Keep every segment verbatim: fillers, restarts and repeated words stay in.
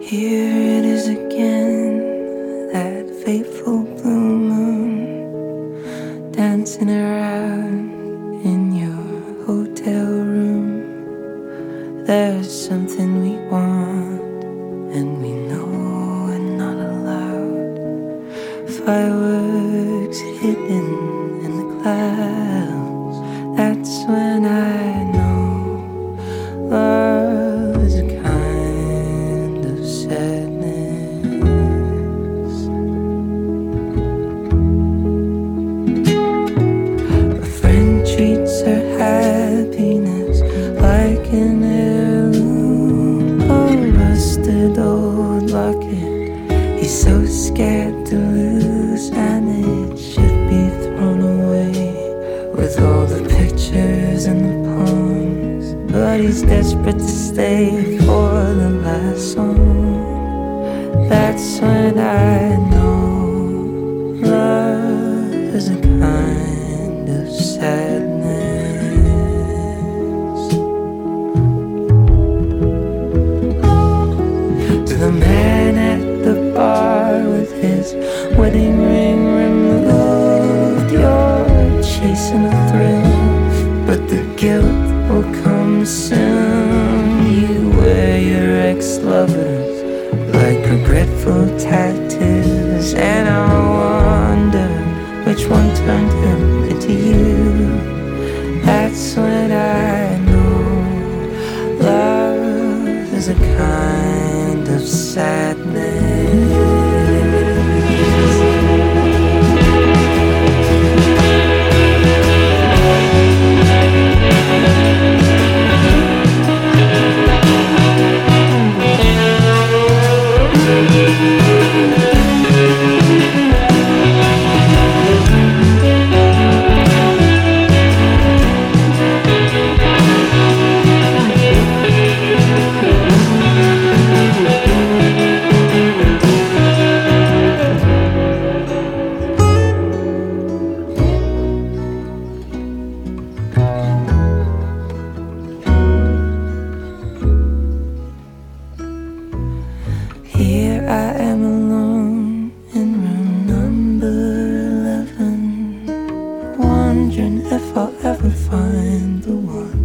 Here it is again, that fateful blue moon, dancing around in your hotel room. There's something we want, and we know we're not allowed. Fireworks hidden in the clouds. That's when I know love is a kind of sadness. A friend treats her happiness like an heirloom, a rusted old locket he's so scared to lose, and it should be thrown away with all the pictures and the poems. But he's desperate to stay for the last song. That's when I know love is a kind of sadness. To the man at the bar with his wedding ring removed, you're chasing a thrill, but the guilt will come soon. You wear your ex-lovers like regretful tattoos, and I wonder which one turned him into you. That's when I know love is a kind of sadness. Here I am alone in room number eleven, wondering if I'll ever find the one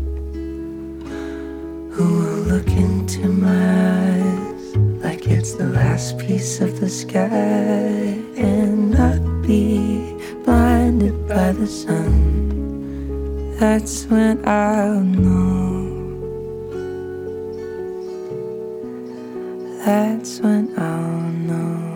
who will look into my eyes like it's the last piece of the sky, and not be blinded by the sun. That's when I'll know. That's when I'll know.